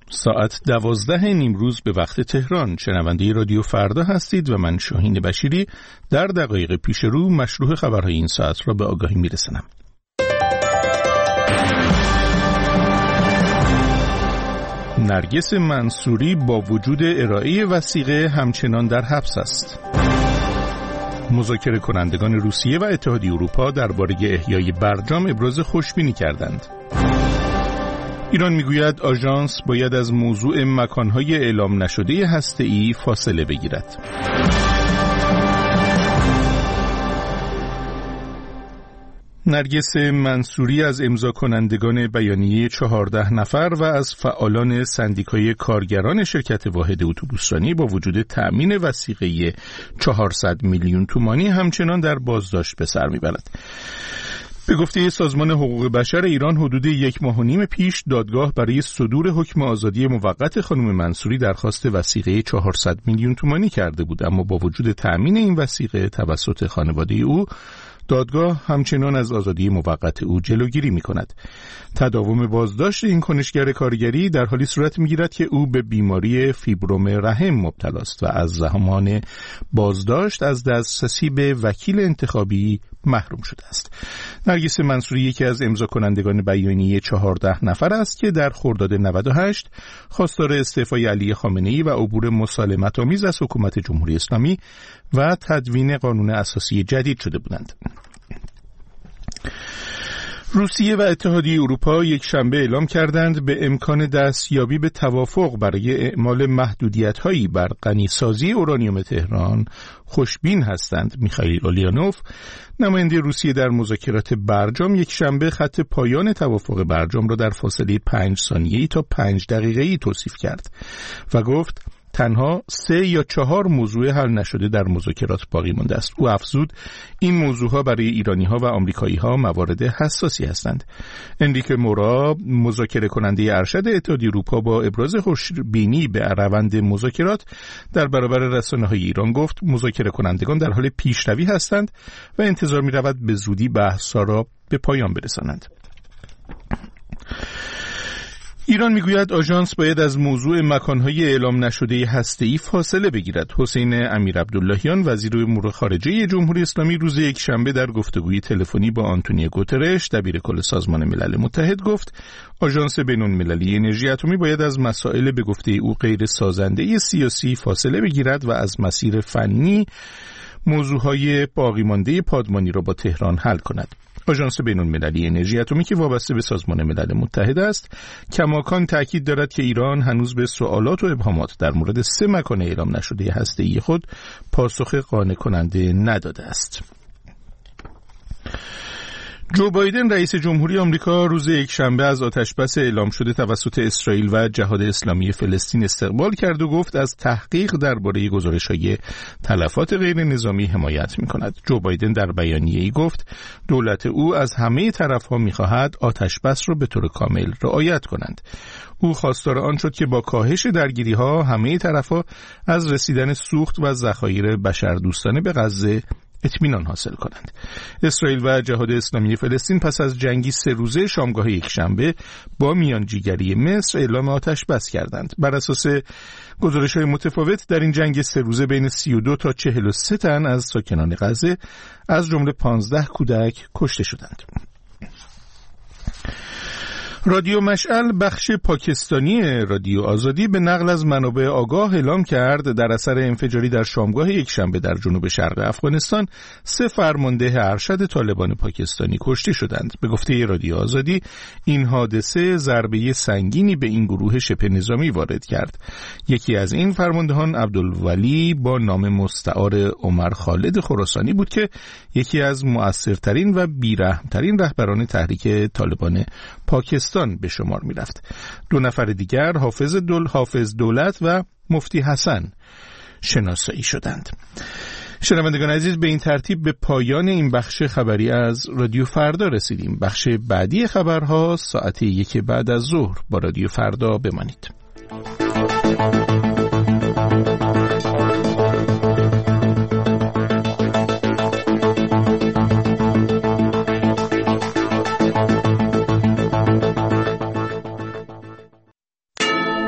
ساعت 12 نیمروز به وقت تهران. شنونده رادیو فردا هستید و من شاهین بشیری در دقایق پیش رو مشروع خبرهای این ساعت را به آگاهی میرسانم. نرگس منصوری با وجود ارائه وثیقه همچنان در حبس است. مذاکره کنندگان روسیه و اتحادیه اروپا درباره احیای برجام ابراز خوشبینی کردند. ایران میگوید آژانس باید از موضوع مکانهای اعلام نشده هسته‌ای فاصله بگیرد. نرگس منصوری از امضا کنندگان بیانیه 14 نفر و از فعالان سندیکای کارگران شرکت واحد اتوبوسرانی با وجود تأمین وثیقه 400 میلیون تومانی همچنان در بازداشت به سر میبرد. به گفته سازمان حقوق بشر ایران حدود 1.5 ماه پیش دادگاه برای صدور حکم آزادی موقت خانم منصوری درخواست وثیقه 400 میلیون تومانی کرده بود، اما با وجود تأمین این وثیقه توسط خانواده او دادگاه همچنان از آزادی موقت او جلوگیری می کند. تداوم بازداشت این کنشگر کارگری در حالی صورت می گیرد که او به بیماری فیبروم رحم مبتلا است و از زمان بازداشت از دسترسی به وکیل انتخابی محروم شده است. نرگس منصوری یکی از امضا کنندگان بیانیه 14 نفر است که در خرداد 98 خواستار استعفای علی خامنه‌ای و عبور مسالمت‌آمیز از حکومت جمهوری اسلامی و تدوین قانون اساسی جدید شده بودند. روسیه و اتحادیه اروپا یک شنبه اعلام کردند به امکان دستیابی به توافق برای اعمال محدودیت‌هایی بر غنیسازی اورانیوم تهران خوشبین هستند. میخائیل اولیانوف، نماینده روسیه در مذاکرات برجام، یک شنبه خط پایان توافق برجام را در فاصله 5 ثانیه‌ای تا 5 دقیقه‌ای توصیف کرد و گفت تنها 3 یا 4 موضوع حل نشده در مذاکرات باقی مانده است. او افزود این موضوعها برای ایرانی‌ها و آمریکایی‌ها موارد حساسی هستند. انریک مورا، مذاکره کننده ارشد اتحادیه اروپا، با ابراز خوشبینی به روند مذاکرات در برابر رسانه‌های ایران گفت مذاکره کنندگان در حال پیشروی هستند و انتظار می‌رود به زودی بحث‌ها را به پایان برسانند. ایران میگوید آژانس باید از موضوع مکانهای اعلام نشده هسته‌ای فاصله بگیرد. حسین امیرعبداللهیان، وزیر امور خارجه جمهوری اسلامی، روز یک شنبه در گفتگوی تلفنی با آنتونیو گوترش، دبیرکل سازمان ملل متحد، گفت آژانس بین‌المللی انرژی اتمی باید از مسائل به گفته او غیر سازنده سیاسی فاصله بگیرد و از مسیر فنی موضوعهای باقی مانده پادمانی را با تهران حل کند. آژانس بین‌المللی انرژی اتمی که وابسته به سازمان ملل متحد است، کماکان تأکید دارد که ایران هنوز به سوالات و ابهامات در مورد 3 مکان اعلام نشده هسته‌ای خود پاسخ قانع کننده نداده است. جو بایدن، رئیس جمهوری آمریکا، روز یک شنبه از آتشبس اعلام شده توسط اسرائیل و جهاد اسلامی فلسطین استقبال کرد و گفت از تحقیق درباره گزارش‌های تلفات غیر نظامی حمایت می‌کند. جو بایدن در بیانیه‌ای گفت دولت او از همه طرف‌ها می‌خواهد آتشبس را به طور کامل رعایت کنند. او خواستار آن شد که با کاهش درگیری‌ها همه طرف‌ها از رسیدن سوخت و ذخایر بشردوستانه به غزه اطمینان حاصل کنند. اسرائیل و جهاد اسلامی فلسطین پس از جنگی 3 روزه شامگاه یک شنبه با میانجیگری مصر اعلام آتش بس کردند. بر اساس گزارش‌های متفاوت در این جنگ 3 روزه بین 32 تا 43 تن از ساکنان غزه از جمله 15 کودک کشته شدند. رادیو مشعل، بخش پاکستانی رادیو آزادی، به نقل از منابع آگاه اعلام کرد در اثر انفجاری در شامگاه یک شنبه در جنوب شرق افغانستان 3 فرمانده ارشد طالبان پاکستانی کشته شدند. به گفته رادیو آزادی این حادثه ضربه سنگینی به این گروه شبه نظامی وارد کرد. یکی از این فرماندهان عبدالولی با نام مستعار عمر خالد خراسانی بود که یکی از مؤثرترین و بیرحمترین رهبران تحریک طالبان پاکستان به شمار می رفت. 2 نفر دیگر حافظ دولت و مفتی حسن شناسایی شدند. شنوندگان عزیز، به این ترتیب به پایان این بخش خبری از رادیو فردا رسیدیم. بخش بعدی خبرها ساعت 1 بعد از ظهر. با رادیو فردا بمانید.